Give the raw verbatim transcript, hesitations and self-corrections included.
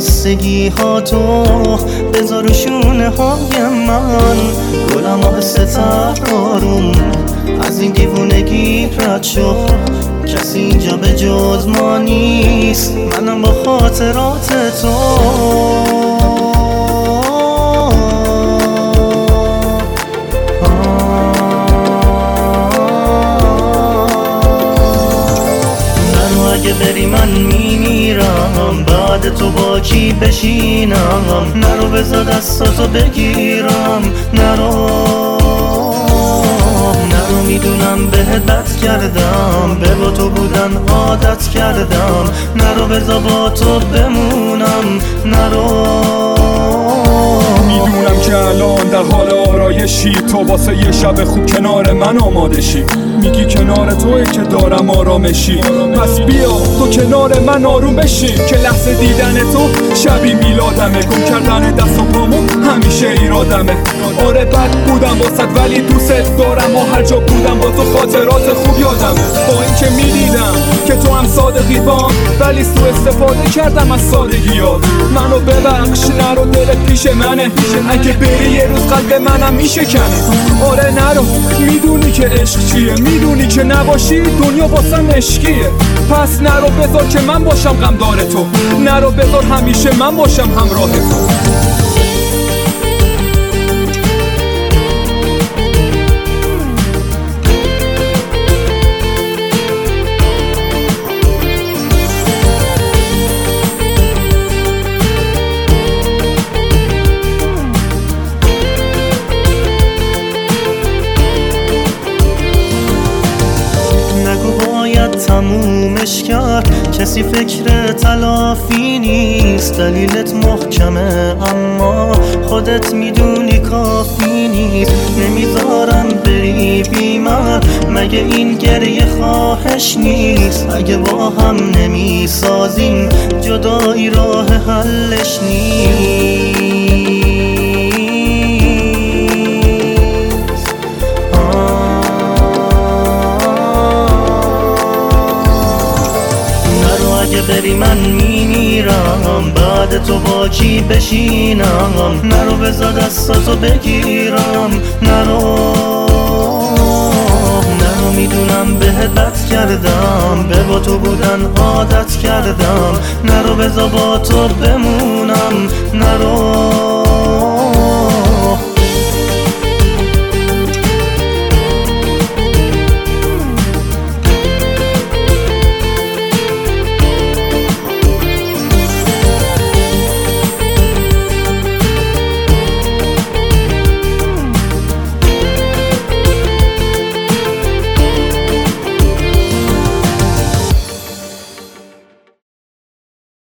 خستگی ها تو بذار شونه های من، گلم آهسته تر آروم از این دیوونگی رد شو. کسی اینجا به جز ما نیست، منم با خاطرات تو. اگه بری من میمیرم، بعد تو با کی بشینم؟ نرو بذار دستاتو بگیرم، نرو نرو میدونم بهت بد کردم، به با تو بودن عادت کردم. نرو بذار با تو بمونم، نرو. میدونم که الان در حال آرایشی، تو واسه یه شب خوب کنار من آماده شی. میگی کنار توی که دارم آرامشی، پس بیا تو کنار من آروم بشی. که لحظه دیدن تو شبی میلادمه، گم کردن دست و پامو همیشه ایرادمه. آره بد بودم واسد ولی دوست دارم، و هر جا بودم با تو خاطرات خوب یادمه. با اینکه میدیدم که تو هم صادقی بام، ولی سو استفاده کردم از سادگیات. منو ببخش، نرو دل پیش منه، اگه بری یه روز قلب منم میشه کنه. آره نرو، میدونی که عشق چیه، میدونی که نباشی دنیا واسم عشقیه. پس نرو بذار که من باشم غمدار تو، نرو بذار همیشه من باشم همراه تو. تمومش کرد، کسی فکر تلافی نیست. دلیلت محکمه اما خودت میدونی کافی نیست. نمیذارم بری بی من، مگه این گریه خواهش نیست؟ اگه با هم نمیسازیم جدایی راه حلش نیست. اگه بری من میمیرم، بعد تو با کی بشینم؟ نرو بذار دستاتو بگیرم، نرو نرو میدونم بهت بد کردم، به با تو بودن عادت کردم. نرو بذار با تو بمونم، نرو